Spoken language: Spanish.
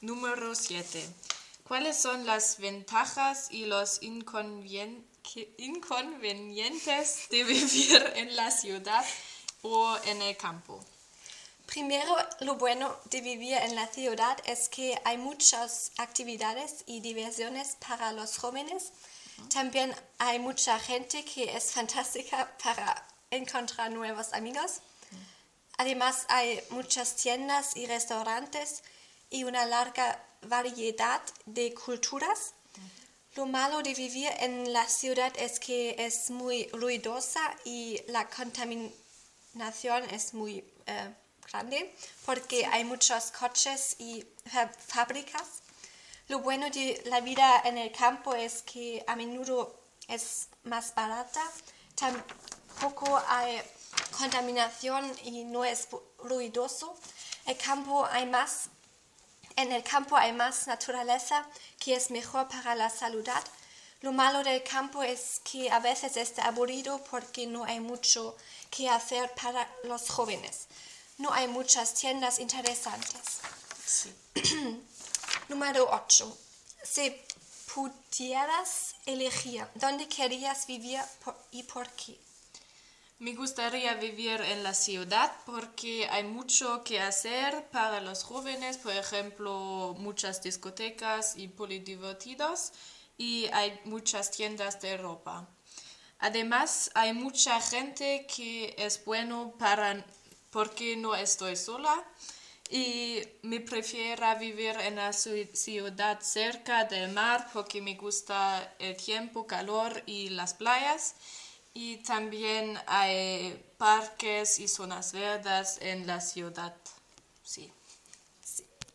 Número 7. ¿Cuáles son las ventajas y los inconvenientes de vivir en la ciudad o en el campo? Primero, lo bueno de vivir en la ciudad es que hay muchas actividades y diversiones para los jóvenes. También hay mucha gente que es fantástica para encontrar nuevos amigos. Además, hay muchas tiendas y restaurantes y una larga variedad de culturas. Lo malo de vivir en la ciudad es que es muy ruidosa y la contaminación es muy grande porque hay muchos coches y fábricas. Lo bueno de la vida en el campo es que a menudo es más barata, tampoco hay contaminación y no es ruidoso. En el campo hay más naturaleza que es mejor para la salud. Lo malo del campo es que a veces está aburrido porque no hay mucho que hacer para los jóvenes. No hay muchas tiendas interesantes. Sí. Número 8. Si pudieras elegir, ¿dónde querías vivir y por qué? Me gustaría vivir en la ciudad porque hay mucho que hacer para los jóvenes, por ejemplo, muchas discotecas y polidivertidos, y hay muchas tiendas de ropa. Además, hay mucha gente que es bueno porque no estoy sola y me prefiero vivir en la ciudad cerca del mar porque me gusta el tiempo, calor y las playas. Y también hay parques y zonas verdes en la ciudad. Sí.